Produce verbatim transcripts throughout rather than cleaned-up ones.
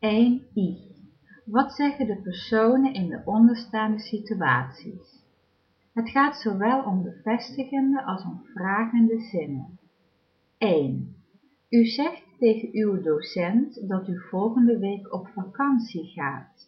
één i. Wat zeggen de personen in de onderstaande situaties? Het gaat zowel om bevestigende als om vragende zinnen. één. U zegt tegen uw docent dat u volgende week op vakantie gaat.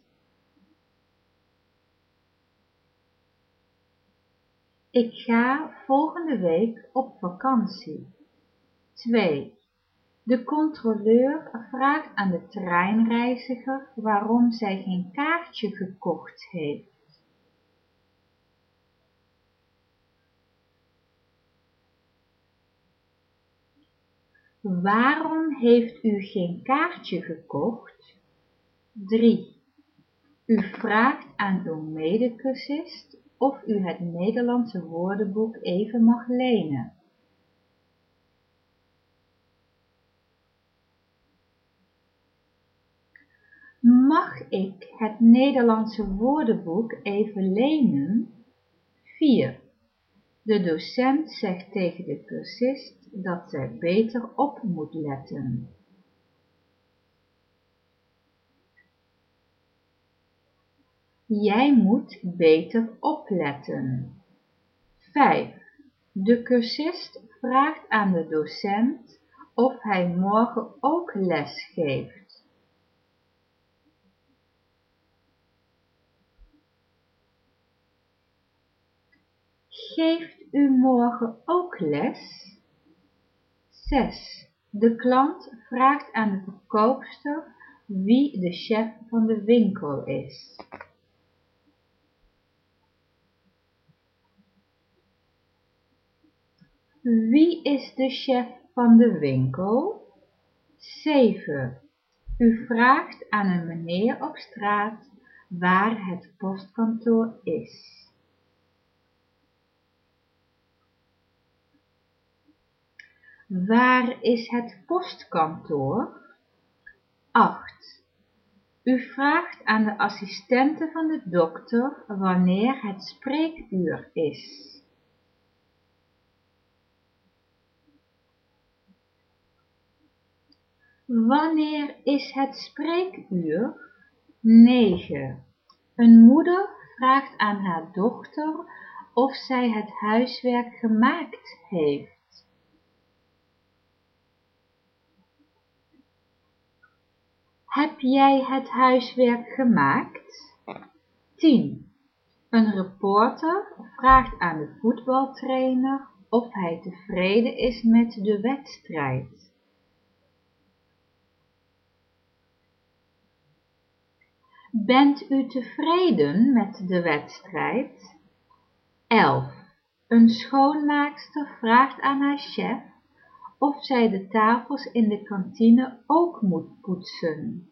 Ik ga volgende week op vakantie. twee. De controleur vraagt aan de treinreiziger waarom zij geen kaartje gekocht heeft. Waarom heeft u geen kaartje gekocht? drie. U vraagt aan uw medecursist of u het Nederlandse woordenboek even mag lenen. Mag ik het Nederlandse woordenboek even lenen? vier. De docent zegt tegen de cursist dat zij beter op moet letten. Jij moet beter opletten. vijf. De cursist vraagt aan de docent of hij morgen ook les geeft. Geeft u morgen ook les? zes. De klant vraagt aan de verkoopster wie de chef van de winkel is. Wie is de chef van de winkel? zeven. U vraagt aan een meneer op straat waar het postkantoor is. Waar is het postkantoor? acht. U vraagt aan de assistente van de dokter wanneer het spreekuur is. Wanneer is het spreekuur? negen. Een moeder vraagt aan haar dochter of zij het huiswerk gemaakt heeft. Heb jij het huiswerk gemaakt? tien. Een reporter vraagt aan de voetbaltrainer of hij tevreden is met de wedstrijd. Bent u tevreden met de wedstrijd? elf. Een schoonmaakster vraagt aan haar chef of zij de tafels in de kantine ook moet poetsen.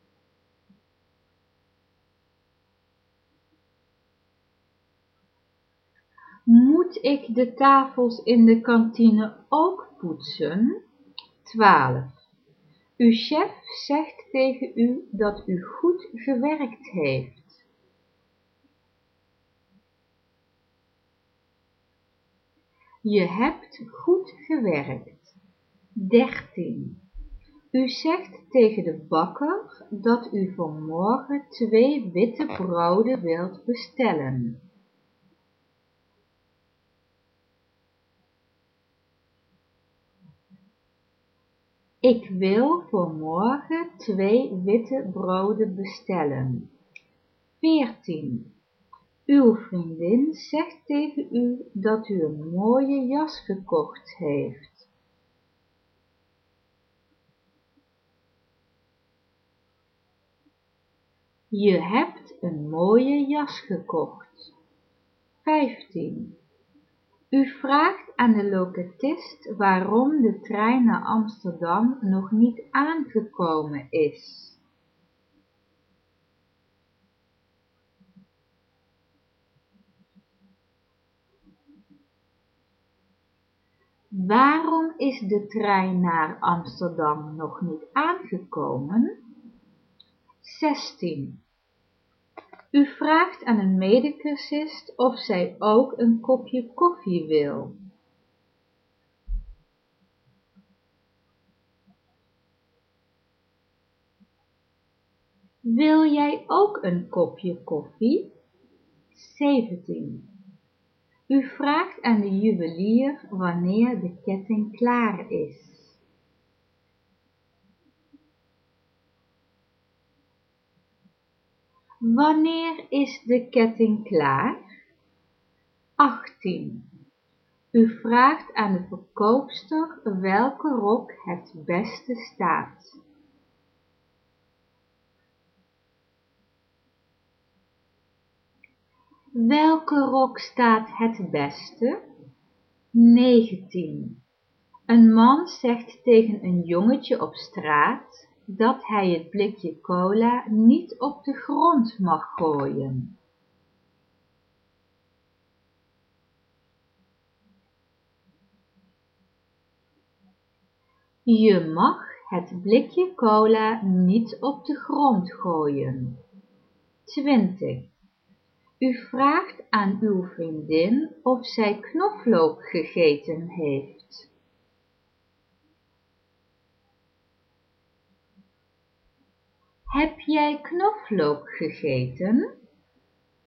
Moet ik de tafels in de kantine ook poetsen? twaalf. Uw chef zegt tegen u dat u goed gewerkt heeft. Je hebt goed gewerkt. dertien. U zegt tegen de bakker dat u voor morgen twee witte broden wilt bestellen. Ik wil voor morgen twee witte broden bestellen. veertien. Uw vriendin zegt tegen u dat u een mooie jas gekocht heeft. Je hebt een mooie jas gekocht. vijftien. U vraagt aan de locatist waarom de trein naar Amsterdam nog niet aangekomen is. Waarom is de trein naar Amsterdam nog niet aangekomen? zestien. U vraagt aan een medecursist of zij ook een kopje koffie wil. Wil jij ook een kopje koffie? zeventien. U vraagt aan de juwelier wanneer de ketting klaar is. Wanneer is de ketting klaar? achttien. U vraagt aan de verkoopster welke rok het beste staat. Welke rok staat het beste? negentien. Een man zegt tegen een jongetje op straat dat hij het blikje cola niet op de grond mag gooien. Je mag het blikje cola niet op de grond gooien. twintig. U vraagt aan uw vriendin of zij knoflook gegeten heeft. Heb jij knoflook gegeten?